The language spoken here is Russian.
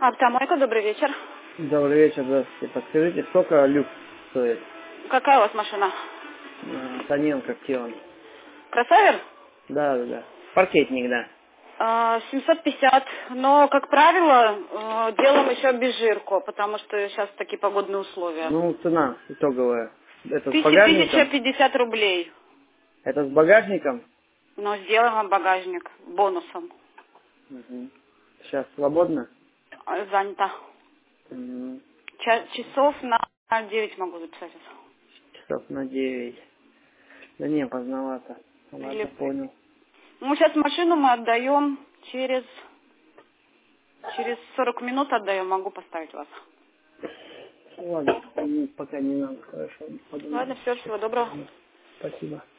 Автомойка, добрый вечер. Добрый вечер, здравствуйте. Подскажите, сколько люкс стоит? Какая у вас машина? Тоненко, Кион. Кроссовер? Да. Паркетник, да. 750, но, как правило, делаем еще без жирку, потому что сейчас такие погодные условия. Ну, цена итоговая. Это с багажником? 1050 рублей. Это с багажником? Но сделаем вам багажник бонусом. Угу. Сейчас свободно? Занято. Угу. Часов на 9 могу записать. Часов на 9. Да не, поздновато. Ладно, Или... понял. Ну, сейчас машину мы отдаем через 40 минут отдаем, могу поставить вас. Ладно, пока не надо, хорошо. Подумаю. Ладно, все, всего доброго. Спасибо.